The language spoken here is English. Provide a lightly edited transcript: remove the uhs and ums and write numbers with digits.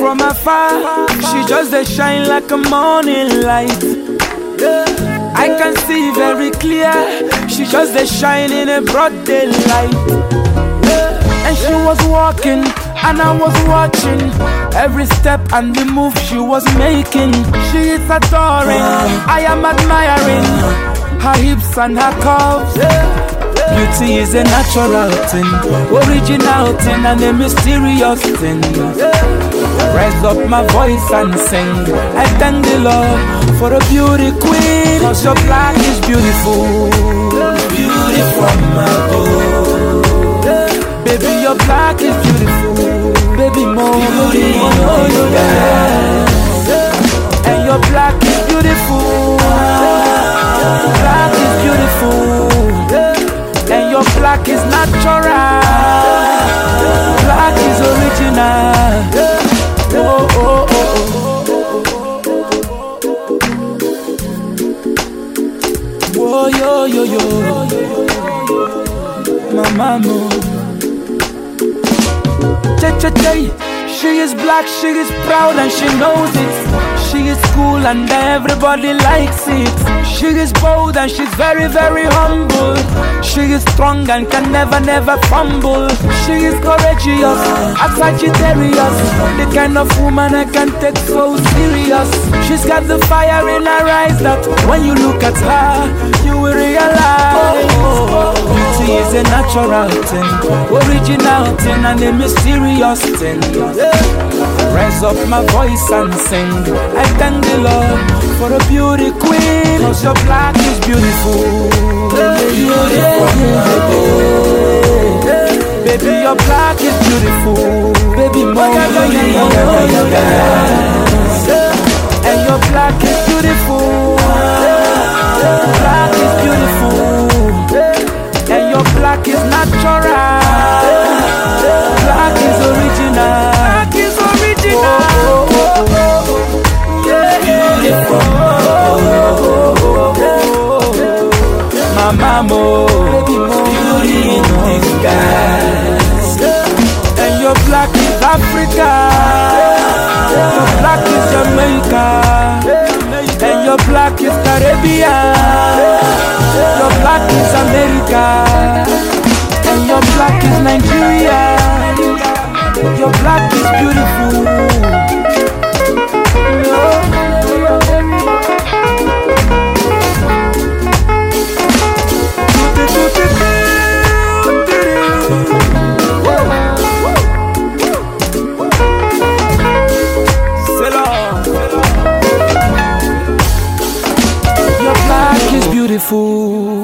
from afar, she just a shine like a morning light. I can see very clear, she just a shine in a broad daylight. And she was walking, and I was watching every step and the move she was making. She is adoring, I am admiring her hips and her curves. Beauty is a natural thing, original thing and a mysterious thing. Raise up my voice and sing. I thank the Lord for a beauty queen, 'cause your black is beautiful. Beauty from above. Baby, your black is beautiful. Baby, more beauty, and your black is beautiful. Black is beautiful. And your black is natural. Black is original. Oh, oh, oh, oh. Oh, yo, yo, yo. My mama. She is black, she is proud and she knows it. She is cool and everybody likes it. She is bold and she's very, very humble. She is strong and can never, never fumble. She is courageous, a Sagittarius, the kind of woman I can take so serious. She's got the fire in her eyes that when you look at her, you will realize beauty is a natural thing, original thing and a mysterious thing. Raise up my voice and sing. I thank the Lord for a beauty queen, 'cause your black is beautiful. Baby, your black is beautiful. Baby, more. And your black is beautiful. Black is beautiful. And your black is natural. Black is original. Black is original. My mama, beauty in disguise. And your black is Africa. Your black is Jamaica. And your black is Caribbean. Your black is America. And your black is Nigeria. Your black is beautiful. Your black is beautiful.